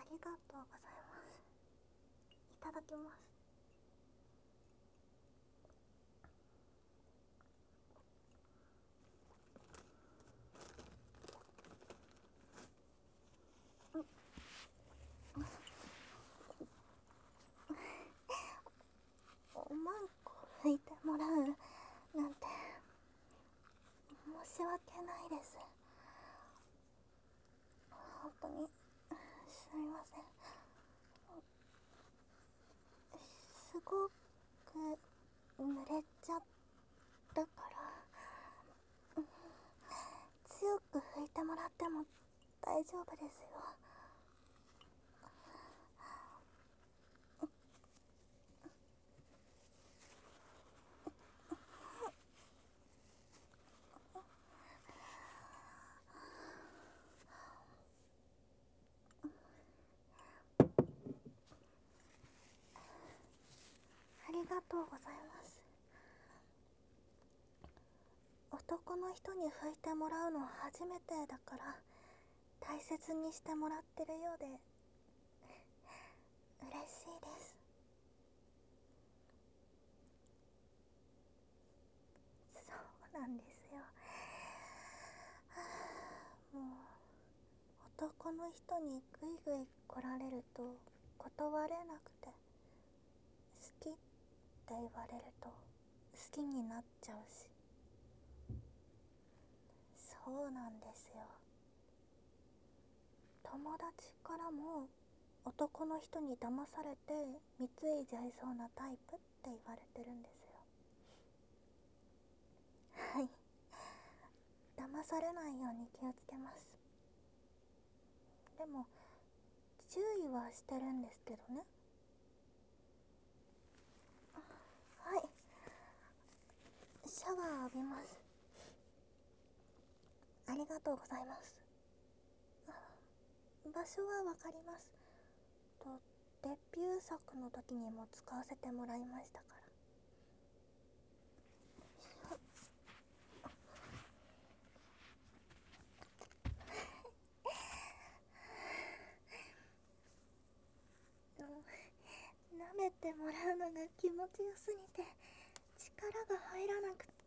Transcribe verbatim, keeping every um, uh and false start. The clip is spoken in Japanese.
りがとうございます。いただきます。おまんこ拭いてもらうなんて申し訳ないです。本当にすみません。すごく濡れちゃったから強く拭いてもらっても大丈夫ですよ。ありがとうございます。男の人に拭いてもらうの初めてだから大切にしてもらってるようで嬉しいです。そうなんですよ。もう男の人にグイグイ来られると断れなくて、好きって言われると好きになっちゃうし。そうなんですよ。友達からも男の人に騙されて貢いじゃいそうなタイプって言われてるんですよ。はい、騙されないように気をつけます。でも注意はしてるんですけどね。はい、シャワー浴びます。ありがとうございます。場所はわかります。とデビュー作の時にも使わせてもらいましたから。舐めてもらうのが気持ちよすぎて力が入らなくて。